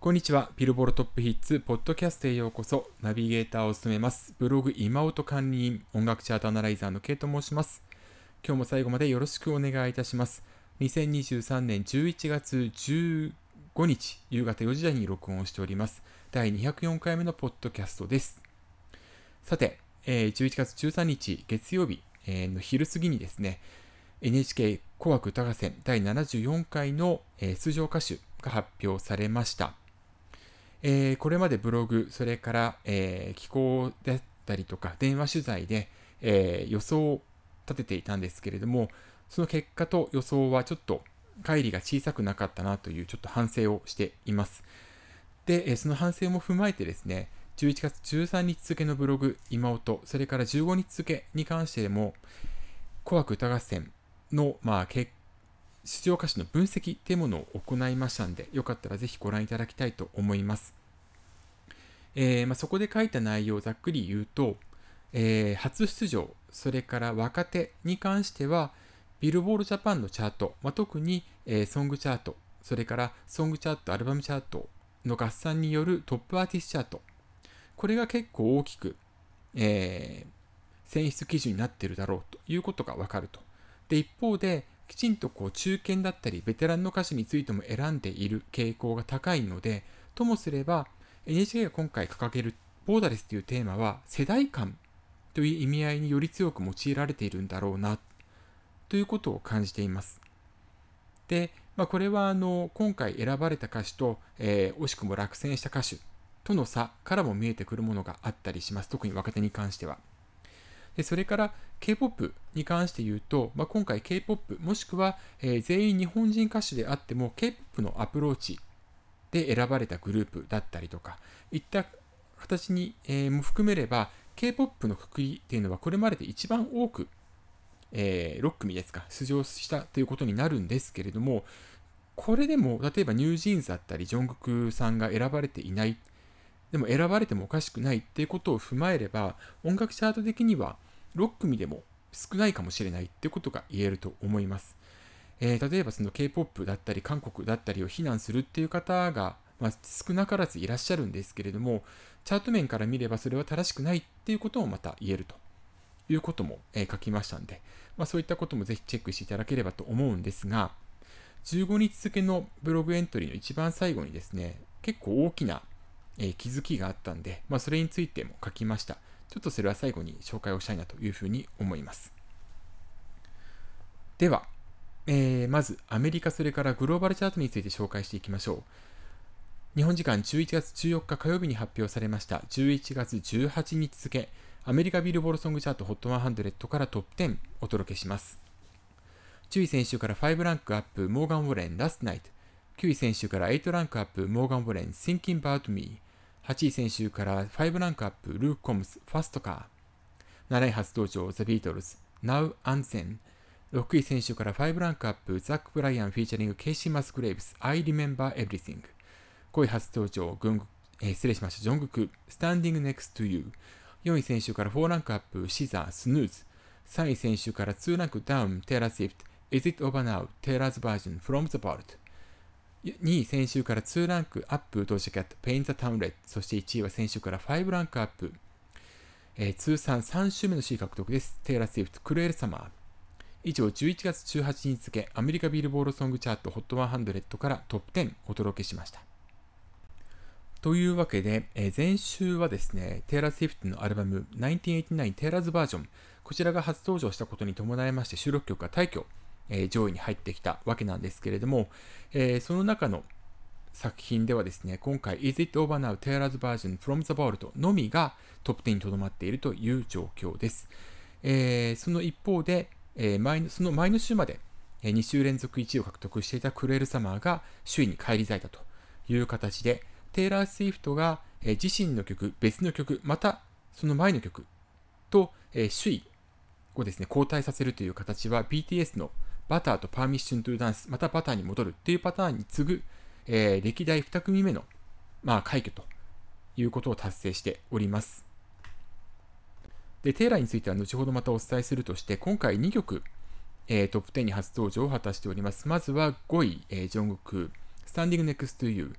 こんにちは。ビルボロトップヒッツポッドキャストへようこそ。ナビゲーターを務めます。ブログ今音管理員、音楽チャートアナライザーの K と申します。今日も最後までよろしくお願いいたします。2023年11月15日夕方4時台に録音をしております。第204回目のポッドキャストです。さて、11月13日月曜日の昼過ぎにですね、NHK 紅白歌合戦第74回の出場歌手が発表されました。これまでブログ、それから、寄稿だったりとか、電話取材で、予想を立てていたんですけれども、その結果と予想はちょっと乖離が小さくなかったなというちょっと反省をしています。で、その反省も踏まえてですね、11月13日付のブログ、今音、それから15日付に関しても、紅白歌合戦の、出場歌手の分析というものを行いましたので、よかったらぜひご覧いただきたいと思います。そこで書いた内容をざっくり言うと、初出場、それから若手に関しては、ビルボードジャパンのチャート、特に、ソングチャート、それからソングチャート、アルバムチャートの合算によるトップアーティストチャート、これが結構大きく、選出基準になっているだろうということがわかると。で、一方で、きちんと中堅だったりベテランの歌手についても選んでいる傾向が高いので、ともすれば NHK が今回掲げるボーダレスというテーマは世代間という意味合いにより強く用いられているんだろうなということを感じています。で、これは今回選ばれた歌手と、惜しくも落選した歌手との差からも見えてくるものがあったりします。特に若手に関しては。でそれから K-POP に関して言うと、今回 K-POP もしくは、全員日本人歌手であっても K-POP のアプローチで選ばれたグループだったりとかいった形に、も含めれば K-POP の括りっていうのはこれまでで一番多く、6組ですか出場したということになるんですけれども、これでも例えばニュージーンズだったりジョングクさんが選ばれていない、でも選ばれてもおかしくないっていうことを踏まえれば、音楽チャート的には6組でも少ないかもしれないっていうことが言えると思います。例えばその K-POP だったり韓国だったりを非難するっていう方が、少なからずいらっしゃるんですけれども、チャート面から見ればそれは正しくないっていうこともまた言えるということも、書きましたんで、そういったこともぜひチェックしていただければと思うんですが、15日付のブログエントリーの一番最後にですね、結構大きな気づきがあったんで、それについても書きました。ちょっとそれは最後に紹介をしたいなというふうに思います。では、まずアメリカそれからグローバルチャートについて紹介していきましょう。日本時間11月14日火曜日に発表されました11月18日付アメリカビルボードソングチャート HOT100 からトップ10お届けします。10位選手から5ランクアップモーガン・ウォレンラストナイト、9位選手から8ランクアップモーガン・ウォレン Thinking About Me、 8位選手から5ランクアップルーク・コムスファストカー、7位初登場ザ・ビートルズ Now and Then、 6位選手から5ランクアップザック・ブライアンフィーチャリングケイシー・マスグレイブス I Remember Everything、 5位初登場ジョングク Standing Next to You、 4位選手から4ランクアップシザースヌーズ、3位選手から2ランクダウンテイラー・スウィフト Is It Over Now Taylor's Version From the Vault、 2位先週から2ランクアップドージャキャット Paint the Town Red、 そして1位は先週から5ランクアップ、通算3週目の C 獲得です。テイラー・スウィフトクルエル・サマー。以上11月18日付アメリカビルボードソングチャート HOT100 からトップ10お届けしました。というわけで、前週はですね、テイラー・スウィフトのアルバム1989 Taylor's Version、 こちらが初登場したことに伴いまして収録曲が大挙、上位に入ってきたわけなんですけれども、その中の作品ではですね、今回 Is It Over Now Taylor's Version From the Vault のみがトップ10にとどまっているという状況です。その一方で、その前の週まで2週連続1位を獲得していたクルエル・サマーが首位に返り咲いたという形で、テイラー・スウィフトが自身の曲、別の曲、またその前の曲と首位をですね、交代させるという形は BTS のバターとパーミッショントゥダンス、またバターに戻るというパターンに次ぐ、歴代2組目の、快挙ということを達成しております。で、テイラーについては後ほどまたお伝えするとして、今回2曲、トップ10に初登場を果たしております。まずは5位、ジョングク、Standing Next to You、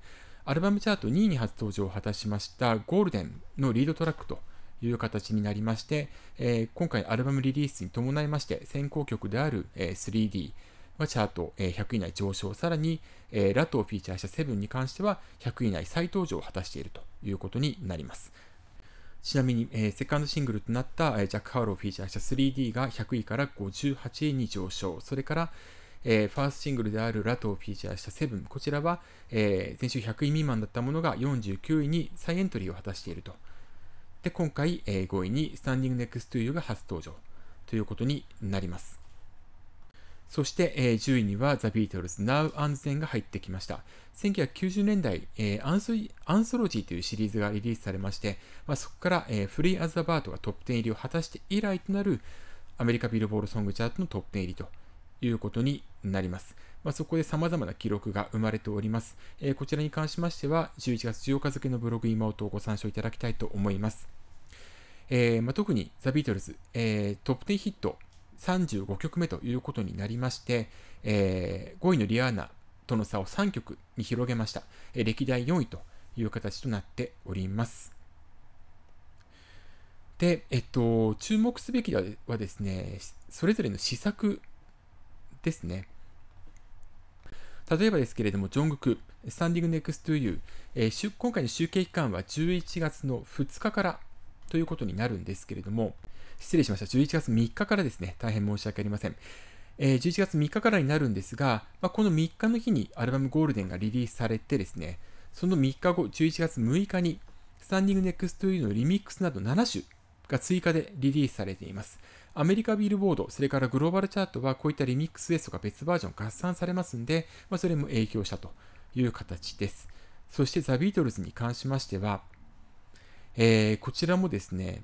アルバムチャート2位に初登場を果たしましたゴールデンのリードトラックという形になりまして、今回アルバムリリースに伴いまして先行曲である、3D はチャート、100位以内上昇、さらに、ラトをフィーチャーしたセブンに関しては100位以内再登場を果たしているということになります。ちなみに、セカンドシングルとなった、ジャック・ハローをフィーチャーした 3D が100位から58位に上昇、それから、ファーストシングルであるラトをフィーチャーしたセブン、こちらは、前週100位未満だったものが49位に再エントリーを果たしていると。で、今回、5位に Standing Next to You が初登場ということになります。そして、10位には The Beatles Now and Then が入ってきました。1990年代、アンソロジーというシリーズがリリースされまして、そこから、Free as a Bird がトップ10入りを果たして以来となるアメリカビルボードソングチャートのトップ10入りということになります。そこで様々な記録が生まれております。こちらに関しましては、11月14日付のブログ今音をご参照いただきたいと思います。特に The Beatles、トップ10ヒット35曲目ということになりまして、5位のリアーナとの差を3曲に広げました。歴代4位という形となっております。で、注目すべきはですね、それぞれの施策ですね。例えばですけれども、ジョングク、Standing Next to You、今回の集計期間は11月の2日からということになるんですけれども、失礼しました。11月3日からですね。大変申し訳ありません。11月3日からになるんですが、この3日の日にアルバムゴールデンがリリースされてですね、その3日後、11月6日に、Standing Next to You のリミックスなど7種が追加でリリースされています。アメリカビルボード、それからグローバルチャートはこういったリミックスですとか別バージョン合算されますんで、それも影響したという形です。そして The Beatles に関しましては、こちらもですね、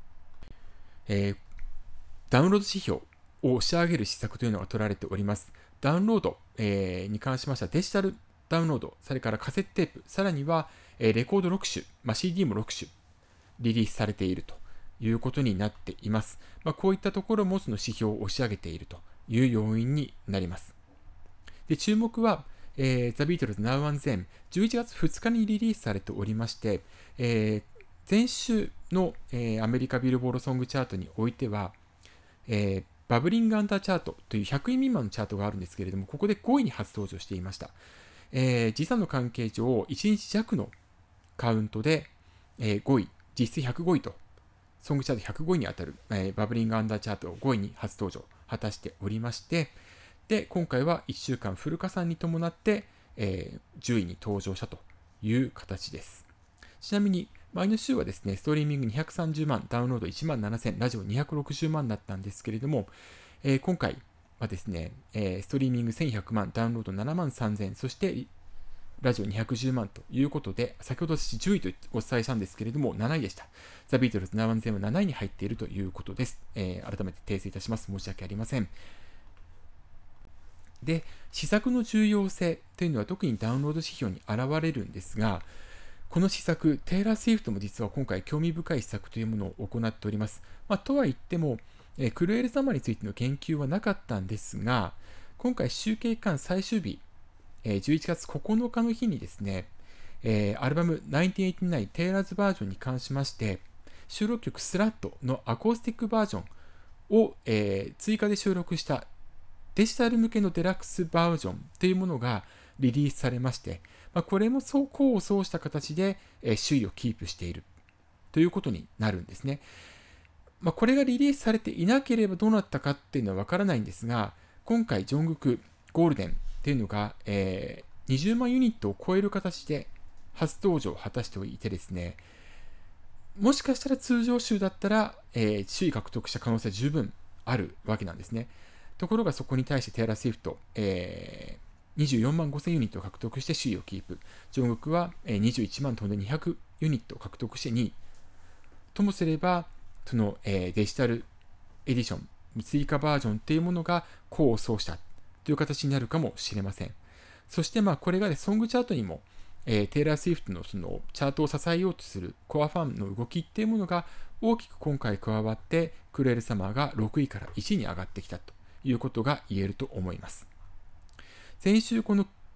ダウンロード指標を押し上げる施策というのが取られております。ダウンロード、に関しましてはデジタルダウンロード、それからカセットテープ、さらには、レコード6種、CD も6種リリースされているということになっています。こういったところもその指標を押し上げているという要因になります。で、注目は、The Beatles Now and Then 11月2日にリリースされておりまして、前週の、アメリカビルボードソングチャートにおいては、バブリングアンダーチャートという100位未満のチャートがあるんですけれども、ここで5位に初登場していました。時差の関係上、1日弱のカウントで、5位、実質105位と、ソングチャート105位に当たる、バブリングアンダーチャートを5位に初登場果たしておりまして、で、今回は1週間フル加算に伴って、10位に登場したという形です。ちなみに、前の週はですね、ストリーミング230万、ダウンロード1万7000、ラジオ260万だったんですけれども、今回はですね、ストリーミング1100万、ダウンロード7万3000、そしてラジオ210万ということで、先ほど私10位とお伝えしたんですけれども、7位でした。ザ・ビートルズNow and Thenは7位に入っているということです。改めて訂正いたします。申し訳ありません。で、施策の重要性というのは特にダウンロード指標に現れるんですが、この施策、テイラー・スウィフトも実は今回興味深い施策というものを行っております。とは言っても、クルエル様についての言及はなかったんですが、今回集計期間最終日、11月9日の日にですね、アルバム1989テイラーズバージョンに関しまして、収録曲スラットのアコースティックバージョンを、追加で収録したデジタル向けのデラックスバージョンというものがリリースされまして、これも功を奏した形で、首位をキープしているということになるんですね。これがリリースされていなければどうなったかっていうのはわからないんですが、今回ジョングクゴールデンっていうのが、20万ユニットを超える形で初登場を果たしておいてですね、もしかしたら通常週だったら、首位獲得した可能性は十分あるわけなんですね。ところがそこに対してテイラー・スウィフト、24万5000ユニットを獲得して首位をキープ。ジョングクは21万飛んで200ユニットを獲得して2位。ともすれば、そのデジタルエディション、追加バージョンというものが功を奏したという形になるかもしれません。そしてこれがソングチャートにも、テイラー・スウィフトのそのチャートを支えようとするコアファンの動きっていうものが大きく今回加わって、クルエルサマーが6位から1位に上がってきたということが言えると思います。先週この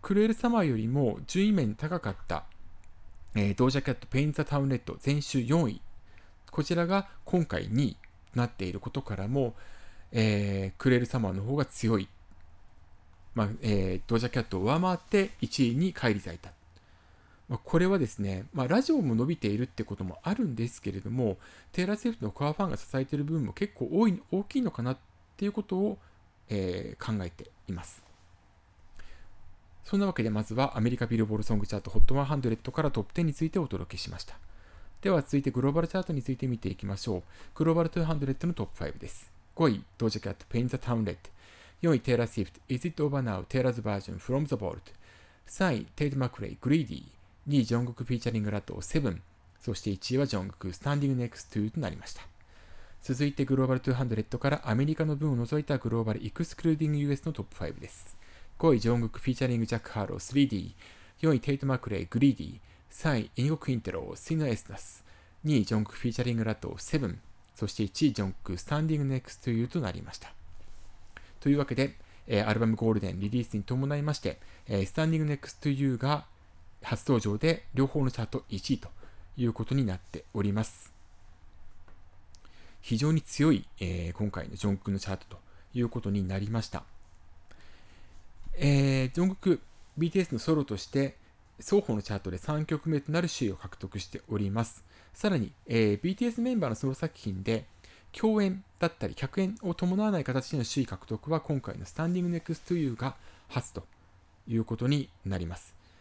クルエルサマーよりも順位面高かった、ドージャキャットペインザタウンレッド前週4位、こちらが今回2位となっていることからも、クルエルサマーの方が強い、ドージャキャットを上回って1位に返り咲いた。これはですね、ラジオも伸びているってこともあるんですけれども、テイラー・スウィフトのコアファンが支えている部分も結構大きいのかなっていうことを、考えています。そんなわけでまずはアメリカビルボードソングチャート HOT100 からトップ10についてお届けしました。では続いてグローバルチャートについて見ていきましょう。グローバル200のトップ5です。5位、ドージャキャット Paint the Town Red。4位、テイラー・スウィフト Is It Over Now Taylor's Version From the Vault。3位、テイト・マクレイ Greedy。2位、ジョングクフィーチャリングラット7。そして1位はジョングク Standing Next to となりました。続いてグローバル200からアメリカの分を除いたグローバル Excluding US のトップ5です。5位、ジョングクフィーチャリングジャック・ハロー 3D。4位、テイト・マクレイ Greedy。3位、イニゴ・クインテロー Sinner Estas。2位、ジョンクフィーチャリングラット7。そして1位、ジョンク Standing Next to You となりました。というわけで、アルバムゴールデンリリースに伴いまして、Standing Next to You が初登場で両方のチャート1位ということになっております。非常に強い、今回のジョンクのチャートということになりました。ジョングク BTS のソロとして双方のチャートで3曲目となる首位を獲得しております。さらに、BTS メンバーのソロ作品で共演だったり客演を伴わない形での首位獲得は今回の Standing Next to You が初ということになります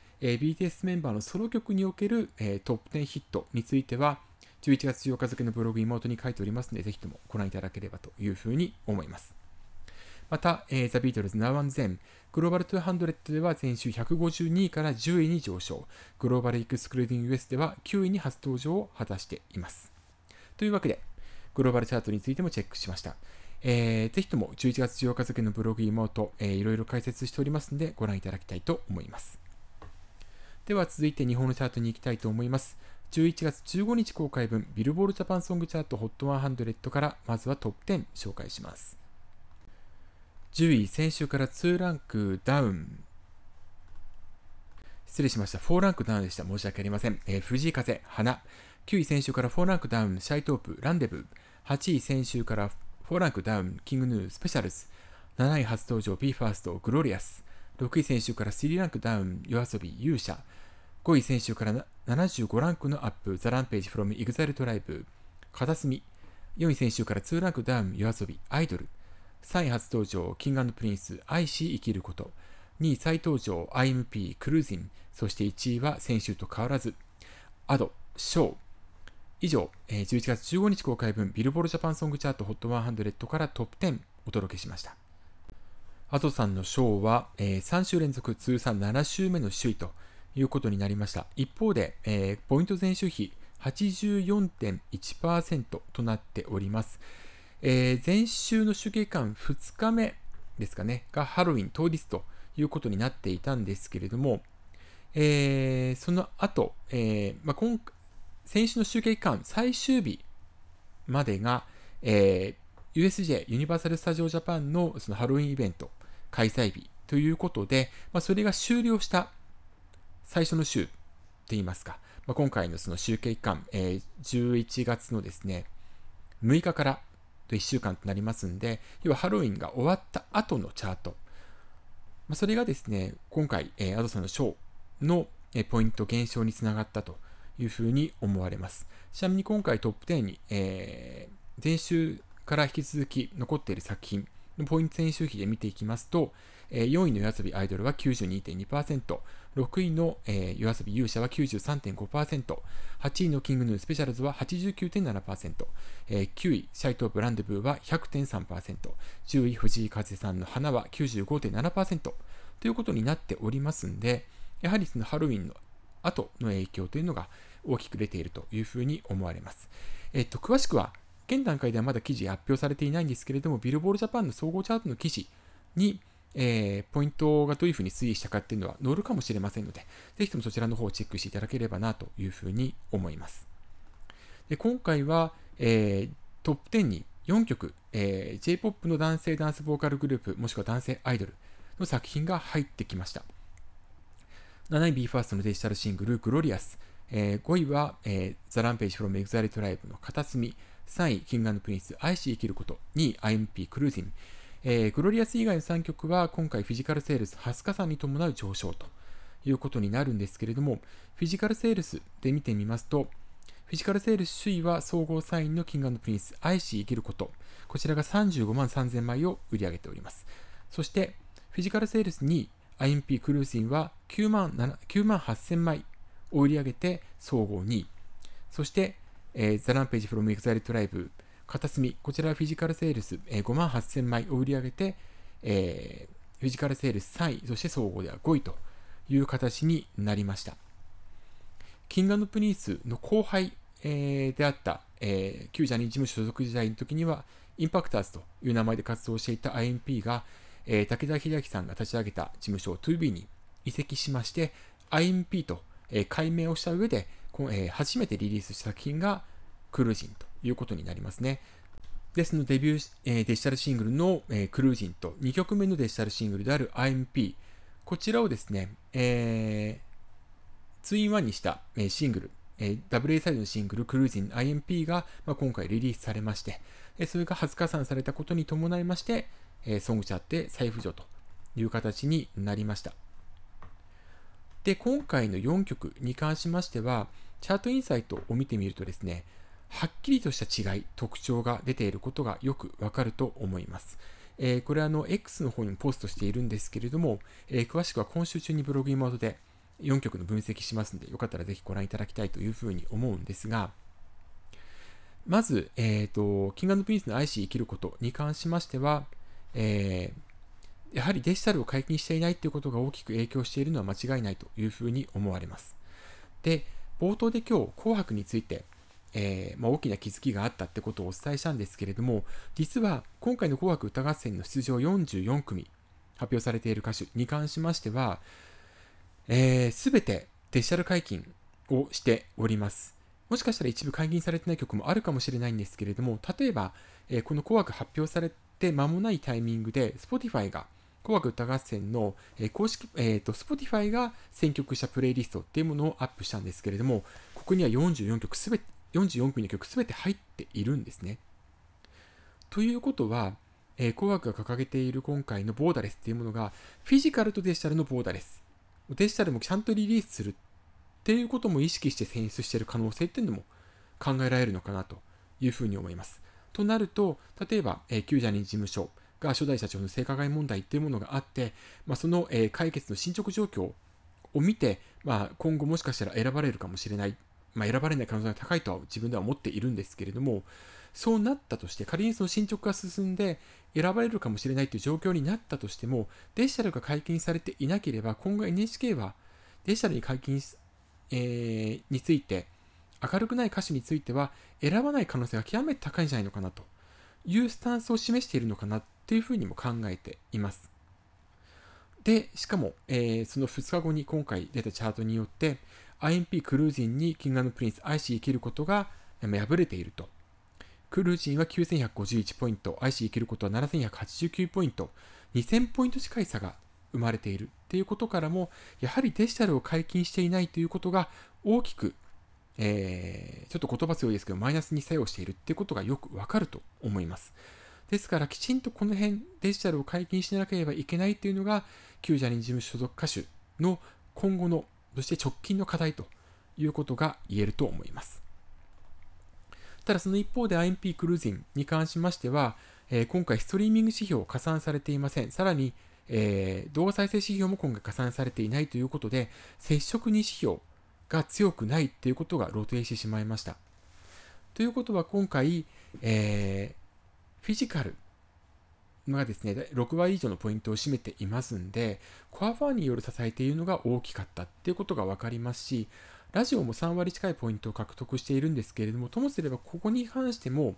。BTS メンバーのソロ曲における、トップ10ヒットについては11月14日付のブログ妹に書いておりますので、ぜひともご覧いただければというふうに思います。また、The Beatles Now and Then グローバル200では前週152位から10位に上昇、グローバル Excluding US では9位に初登場を果たしています。というわけで、グローバルチャートについてもチェックしました。ぜひとも11月14日付のブログ妹、いろいろ解説しておりますのでご覧いただきたいと思います。では続いて日本のチャートに行きたいと思います。11月15日公開分ビルボードジャパンソングチャート HOT100 からまずはトップ10紹介します。10位、先週から2ランクダウン。失礼しました。4ランクダウンでした。申し訳ありません。藤井風、花。9位、先週から4ランクダウン、シャイトープ、ランデブー。8位、先週から4ランクダウン、キングヌー、スペシャルズ。7位、初登場、BE:FIRST、グロリアス。6位、先週から3ランクダウン、YOASOBI、勇者。5位、先週から75ランクのアップ、ザ・ランページ from EXILE TRIBE、片隅。4位、先週から2ランクダウン、YOASOBI、アイドル。3位、初登場、King&Prince、愛し生きること。2位、再登場、IMP、クルーズン。そして1位は先週と変わらず、Ado、ショー。以上、11月15日公開分、ビルボードジャパンソングチャート HOT100 からトップ10お届けしました。Adoさんのショーは、3週連続通算7週目の首位ということになりました。一方で、ポイント前週比 84.1% となっております。前週の集計間2日目ですかね、がハロウィン当日ということになっていたんですけれども、その後、先週の集計間最終日までが、USJ ユニバーサル・スタジオ・ジャパンのそのハロウィンイベント開催日ということで、それが終了した最初の週といいますか、今回のその集計間、11月のですね6日から1週間となりますんで、要はハロウィンが終わった後のチャート、それがですね今回、Adoさんのショーのポイント減少につながったというふうに思われます。ちなみに今回トップ10に、前週から引き続き残っている作品のポイント前週比で見ていきますと、4位のYOASOBIアイドルは 92.2%、6位のYOASOBI勇者は 93.5%、8位のキングヌースペシャルズは 89.7%、9位シャイトープランデブーは 100.3%、10位藤井風さんの花は 95.7% ということになっておりますんで、やはりそのハロウィンの後の影響というのが大きく出ているというふうに思われます。詳しくは現段階ではまだ記事発表されていないんですけれども、ビルボードジャパンの総合チャートの記事に、ポイントがどういうふうに推移したかっていうのは載るかもしれませんので、ぜひともそちらの方をチェックしていただければなというふうに思います。で今回は、トップ10に4曲、J-POP の男性ダンスボーカルグループもしくは男性アイドルの作品が入ってきました。 7位 BE:FIRST のデジタルシングルグロリアス、5位は、The Rampage from Exile Tribe の片隅、3位 King&Prince 愛し生きること、2位 IMP クルージン、グロリアス以外の3曲は今回フィジカルセールス20日間に伴う上昇ということになるんですけれども、フィジカルセールスで見てみますと、フィジカルセールス首位は総合3位の King&Prince 愛し生きること、こちらが35万3000枚を売り上げております。そしてフィジカルセールス2位 IMP クルージンは9万8000枚を売り上げて総合2位。そして、The Rampage from Exile Tribe 片隅、こちらはフィジカルセールス、5万8000枚を売り上げて、フィジカルセールス3位、そして総合では5位という形になりました。King&Prince の後輩、であった、旧ジャニーズ事務所所属時代の時にはインパクターズという名前で活動していた IMP が、武田秀明さんが立ち上げた事務所 2B に移籍しまして IMP と、改名をした上で、初めてリリースした作品がクルージンということになりますね。ですのでデビュー、デジタルシングルの、クルージンと2曲目のデジタルシングルである IMP、 こちらをですね、ツインワンにした、シングル、ダブル A サイドのシングルクルージン IMP が、今回リリースされまして、それが初加算されたことに伴いまして、ソングチャートで再浮上という形になりました。で、今回の4曲に関しましては、チャートインサイトを見てみるとですね、はっきりとした違い、特徴が出ていることがよくわかると思います。これはX の方にもポストしているんですけれども、詳しくは今週中にブログイマートで4曲の分析しますので、よかったらぜひご覧いただきたいというふうに思うんですが、まず、King&Prince の愛し生きることに関しましては、やはりデジタルを解禁していないということが大きく影響しているのは間違いないというふうに思われます。で、冒頭で今日、紅白について、大きな気づきがあったってことをお伝えしたんですけれども、実は今回の紅白歌合戦の出場44組発表されている歌手に関しましては、すべてデジタル解禁をしております。もしかしたら一部解禁されてない曲もあるかもしれないんですけれども、例えば、この紅白発表されて間もないタイミングで Spotify が紅白歌合戦の、公式、Spotify が選曲したプレイリストっていうものをアップしたんですけれども、ここには44組の曲すべて入っているんですね。ということは、紅白が掲げている今回のボーダレスっていうものが、フィジカルとデジタルのボーダレス。デジタルもちゃんとリリースするっていうことも意識して選出している可能性っていうのも考えられるのかなというふうに思います。となると、例えば、旧ジャニーズ事務所が初代社長の性加害問題っていうものがあって、その、解決の進捗状況を見て、今後もしかしたら選ばれるかもしれない。選ばれない可能性が高いとは自分では思っているんですけれども、そうなったとして、仮にその進捗が進んで選ばれるかもしれないという状況になったとしても、デジタルが解禁されていなければ、今後 NHK はデジタルに解禁について、明るくない歌手については選ばない可能性が極めて高いんじゃないのかなというスタンスを示しているのかなというふうにも考えています。で、しかも、その2日後に今回出たチャートによって、IMP クルージンに King&Prince 愛し生きることが敗れていると。クルージンは9151ポイント、愛し生きることは7189ポイント、2000ポイント近い差が生まれているということからも、やはりデジタルを解禁していないということが大きく、ちょっと言葉強いですけど、マイナスに作用しているということがよくわかると思います。ですから、きちんとこの辺、デジタルを解禁しなければいけないというのが、旧ジャニーズ事務所所属歌手の今後の、そして直近の課題ということが言えると思います。ただその一方で IMP クルージンに関しましては、今回ストリーミング指標加算されていません。さらに、動画再生指標も今回加算されていないということで、接触認指標が強くないということが露呈してしまいました。ということは今回、フィジカルがですね、6割以上のポイントを占めていますんで、コアファンによる支えというのが大きかったということが分かりますし、ラジオも3割近いポイントを獲得しているんですけれども、ともすればここに関しても、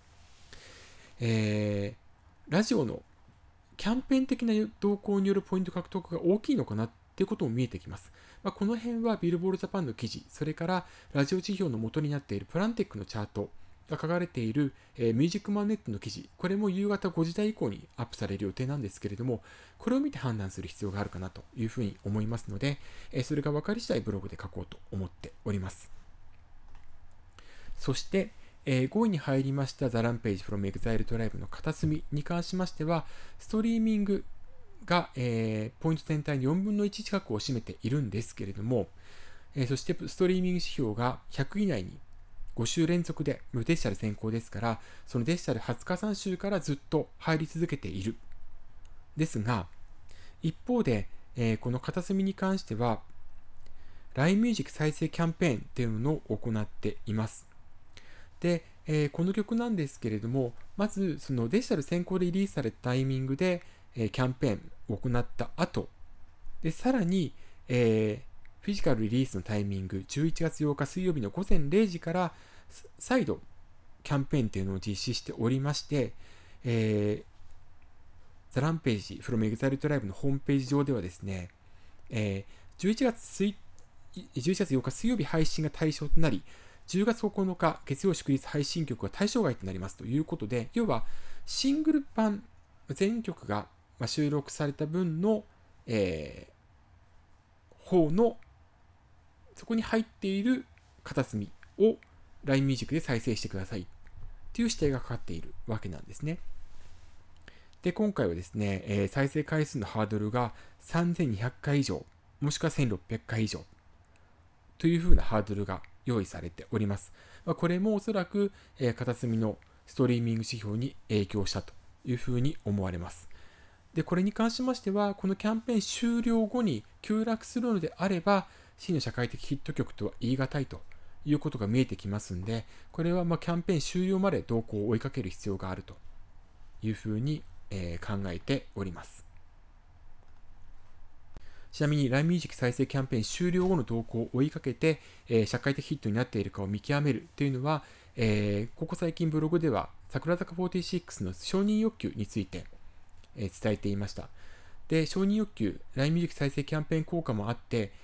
ラジオのキャンペーン的な動向によるポイント獲得が大きいのかなっていうことも見えてきます。この辺はビルボールジャパンの記事、それからラジオ指標の元になっているプランテックのチャートが書かれている、ミュージックマンネットの記事、これも夕方5時台以降にアップされる予定なんですけれども、これを見て判断する必要があるかなというふうに思いますので、それが分かり次第ブログで書こうと思っております。そして、5位に入りました The Rampage from Exile Tribe の片隅に関しましては、ストリーミングが、ポイント全体の4分の1近くを占めているんですけれども、そしてストリーミング指標が100以内に5週連続で無デジタル先行ですから、そのデジタル初加算週からずっと入り続けている。ですが、一方で、この片隅に関しては、LINE Music 再生キャンペーンっていうのを行っています。で、この曲なんですけれども、まずそのデジタル先行でリリースされたタイミングで、キャンペーンを行った後、でさらに、フィジカルリリースのタイミング、11月8日水曜日の午前0時から再度キャンペーンというのを実施しておりまして、The Rampage from Exile Tribe のホームページ上ではですね、11月8日水曜日配信が対象となり、10月9日月曜祝日配信曲が対象外となりますということで、要はシングル版全曲が収録された分の、方のそこに入っている片隅を LINE Music で再生してくださいという指定がかかっているわけなんですね。で、今回はですね、再生回数のハードルが3200回以上、もしくは1600回以上というふうなハードルが用意されております。これもおそらく、片隅のストリーミング指標に影響したというふうに思われます。で、これに関しましては、このキャンペーン終了後に急落するのであれば、真の社会的ヒット曲とは言い難いということが見えてきますので、これはキャンペーン終了まで動向を追いかける必要があるというふうに、考えております。ちなみに LINE Music 再生キャンペーン終了後の動向を追いかけて、社会的ヒットになっているかを見極めるというのは、ここ最近ブログでは桜坂46の承認欲求について、伝えていました。で、承認欲求、LINE Music 再生キャンペーン効果もあって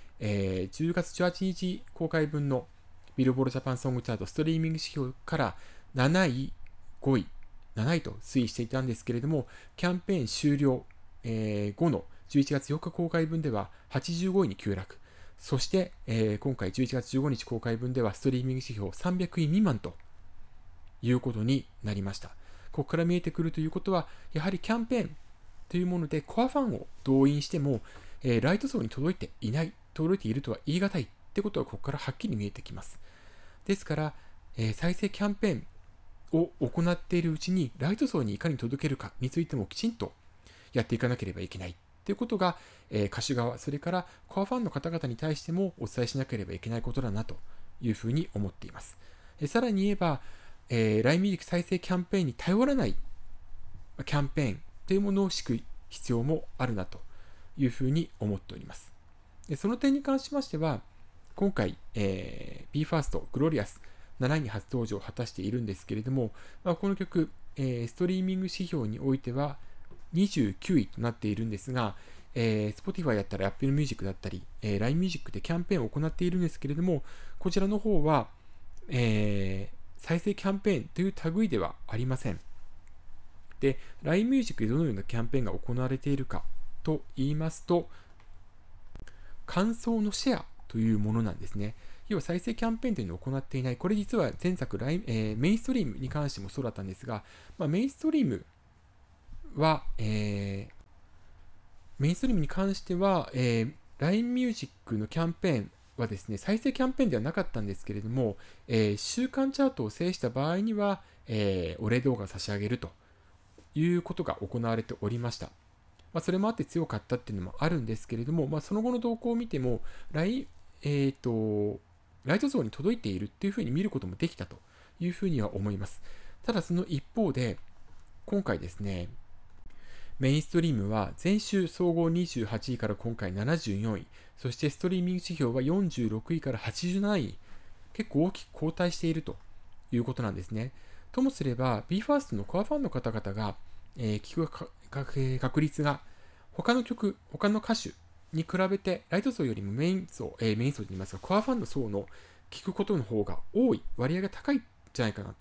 、10月18日公開分のビルボードジャパンソングチャートストリーミング指標から7位、5位、7位と推移していたんですけれども、キャンペーン終了、後の11月4日公開分では85位に急落。そして、今回11月15日公開分ではストリーミング指標300位未満ということになりました。ここから見えてくるということは、やはりキャンペーンというものでコアファンを動員しても、ライト層に届いていない、届いているとは言い難いってことはここからはっきり見えてきます。ですから、再生キャンペーンを行っているうちにライト層にいかに届けるかについてもきちんとやっていかなければいけないということが、歌手側、それからコアファンの方々に対してもお伝えしなければいけないことだなというふうに思っています。さらに言えば、LINE Music 再生キャンペーンに頼らないキャンペーンというものを敷く必要もあるなというふうに思っております。でその点に関しましては、今回、BE:FIRST Glorious 7位に初登場を果たしているんですけれども、この曲、ストリーミング指標においては29位となっているんですが、Spotify だったり Apple Music だったり、LINE Music でキャンペーンを行っているんですけれども、こちらの方は、再生キャンペーンという類ではありません。で、LINE Music でどのようなキャンペーンが行われているかと言いますと、感想のシェアというものなんですね。要は再生キャンペーンというのを行っていない。これ実は前作、メインストリームに関してもそうだったんですが、メインストリームは、メインストリームに関しては、LINE Music のキャンペーンはですね、再生キャンペーンではなかったんですけれども、週間チャートを制した場合には、お礼動画を差し上げるということが行われておりました。それもあって強かったっていうのもあるんですけれども、その後の動向を見ても、ライト層に届いているっていうふうに見ることもできたというふうには思います。ただその一方で、今回ですね、メインストリームは前週総合28位から今回74位、そしてストリーミング指標は46位から87位、結構大きく後退しているということなんですね。ともすれば、BE:FIRST のコアファンの方々が、聞く確率が他の歌手に比べてライト層よりもメイン層と言いますか、コアファンの層の聞くことの方が多い、割合が高いんじゃないかなと。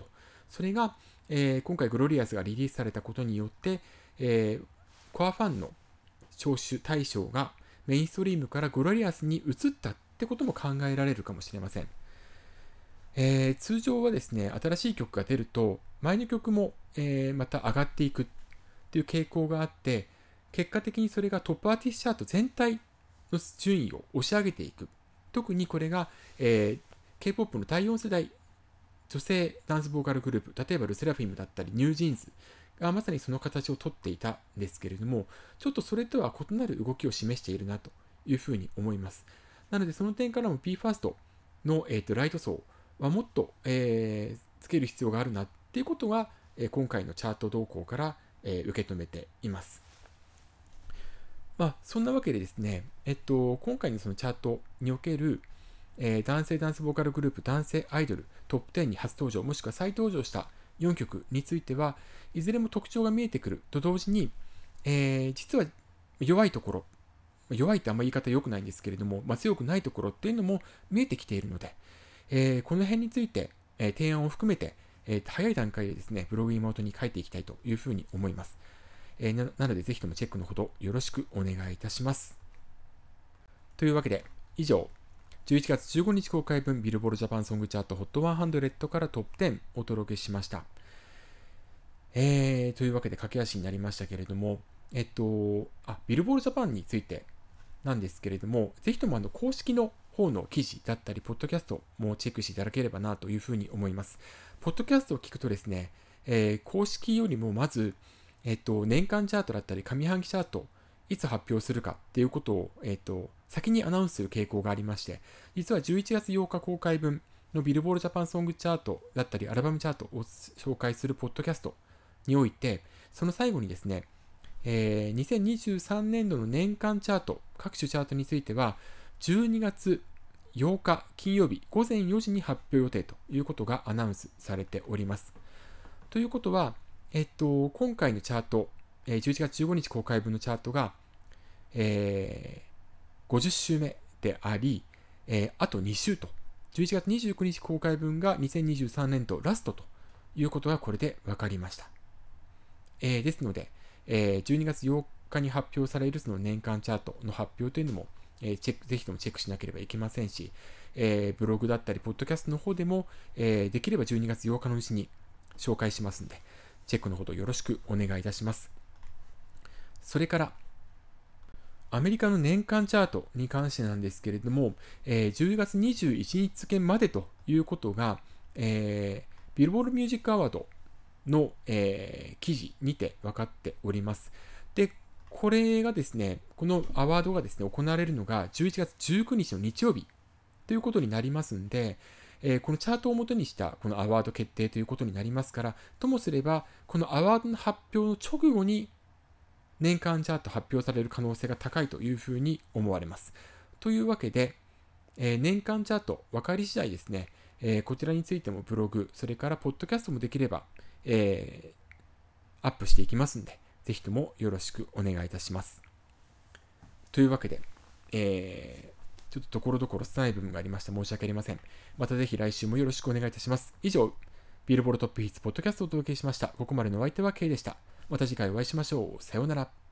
それが、今回グロリアスがリリースされたことによって、コアファンの聴取対象がメインストリームからグロリアスに移ったってことも考えられるかもしれません。通常はですね、新しい曲が出ると前の曲も、また上がっていくっていう傾向があって、結果的にそれがトップアーティストチャート全体の順位を押し上げていく。特にこれが、K-POP の第4世代女性ダンスボーカルグループ、例えばルセラフィムだったりニュージーンズがまさにその形をとっていたんですけれども、ちょっとそれとは異なる動きを示しているなというふうに思います。なのでその点からも BE:FIRST の、ライト層はもっと、つける必要があるなっていうことが、今回のチャート動向から、受け止めています。そんなわけでですね、今回のそのチャートにおける、男性ダンスボーカルグループ、男性アイドルトップ10に初登場もしくは再登場した4曲についてはいずれも特徴が見えてくると同時に、実は弱いところ、弱いってあんまり言い方良くないんですけれども、強くないところっていうのも見えてきているので、この辺について、提案を含めて、早い段階でですね、ブログイモートに書いていきたいというふうに思います。なのでぜひともチェックのほどよろしくお願いいたします。というわけで以上、11月15日公開分ビルボールジャパンソングチャート HOT100 からトップ10お届けしました。というわけで駆け足になりましたけれども、ビルボールジャパンについてなんですけれども、ぜひとも公式の方の記事だったり、ポッドキャストもチェックしていただければなというふうに思います。ポッドキャストを聞くとですね、公式よりもまず、年間チャートだったり上半期チャートいつ発表するかっていうことを、先にアナウンスする傾向がありまして、実は11月8日公開分のビルボールジャパンソングチャートだったりアルバムチャートを紹介するポッドキャストにおいて、その最後にですね、2023年度の年間チャート、各種チャートについては12月8日金曜日午前4時に発表予定ということがアナウンスされております。ということは、今回のチャート、11月15日公開分のチャートが、50週目であり、あと2週と、11月29日公開分が2023年度ラストということがこれで分かりました。ですので、12月8日に発表されるその年間チャートの発表というのも、ぜひともチェックしなければいけませんし、ブログだったりポッドキャストの方でも、できれば12月8日のうちに紹介しますので、チェックのほどよろしくお願いいたします。それからアメリカの年間チャートに関してなんですけれども、10月21日付までということが、ビルボールミュージックアワードの、記事にて分かっております。で、これがですね、このアワードがですね、行われるのが11月19日の日曜日ということになりますんで、このチャートを元にしたこのアワード決定ということになりますから、ともすれば、このアワードの発表の直後に年間チャート発表される可能性が高いというふうに思われます。というわけで、年間チャート分かり次第ですね、こちらについてもブログ、それからポッドキャストもできれば、アップしていきますので、ぜひともよろしくお願いいたします。というわけで、ちょっとところどころ拙い部分がありました。申し訳ありません。またぜひ来週もよろしくお願いいたします。以上、ビルボールトップヒッツポッドキャストをお届けしました。ここまでのお相手は K でした。また次回お会いしましょう。さようなら。